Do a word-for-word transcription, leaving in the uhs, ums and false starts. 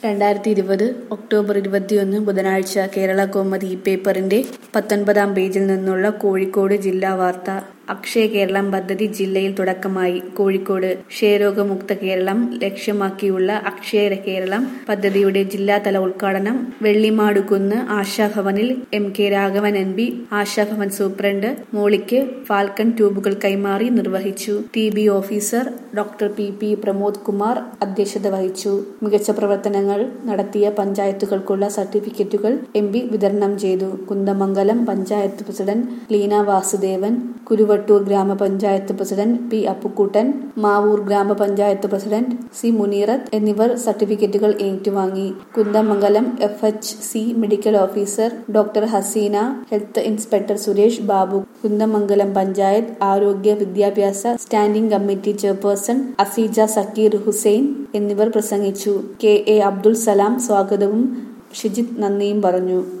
രണ്ടായിരത്തി ഇരുപത് ഒക്ടോബർ ഇരുപത്തിയൊന്ന് ബുധനാഴ്ച കേരള കൗമുദി പേപ്പറിന്റെ പത്തൊൻപതാം പേജിൽ നിന്നുള്ള കോഴിക്കോട് ജില്ലാ വാർത്ത. അക്ഷയ കേരളം പദ്ധതി ജില്ലയിൽ തുടക്കമായി. കോഴിക്കോട് ക്ഷയരോഗമുക്ത കേരളം ലക്ഷ്യമാക്കിയുള്ള അക്ഷയ കേരളം പദ്ധതിയുടെ ജില്ലാതല ഉദ്ഘാടനം വെള്ളിമാടുകുന്ന് ആശാഭവനിൽ M K Raghavan M P Ashabhavan superintendent മോളിക്ക് ഫാൽക്കൺ ട്യൂബുകൾ കൈമാറി നിർവഹിച്ചു. T B officer doctor P P Pramod Kumar അധ്യക്ഷത വഹിച്ചു. മികച്ച പ്രവർത്തനങ്ങൾ നടത്തിയ പഞ്ചായത്തുകൾക്കുള്ള സർട്ടിഫിക്കറ്റുകൾ എം പി വിതരണം ചെയ്തു. Kunnamangalam panchayat president Leena Vasudevan, Kuruvattur grama panchayat president P Appukuttan, Mavoor ഗ്രാമപഞ്ചായത്ത് പ്രസിഡന്റ് സി മുനീറത്ത് എന്നിവർ സർട്ടിഫിക്കറ്റുകൾ ഏറ്റുവാങ്ങി. Kunnamangalam F H C medical officer doctor Haseena, health inspector Suresh Babu, Kunnamangalam panchayat ആരോഗ്യ വിദ്യാഭ്യാസ standing committee chairperson Aseeja Sakkeer Hussain എന്നിവർ പ്രസംഗിച്ചു. കെ എ അബ്ദുൽ സലാം സ്വാഗതവും ഷിജിത് നന്ദിയും പറഞ്ഞു.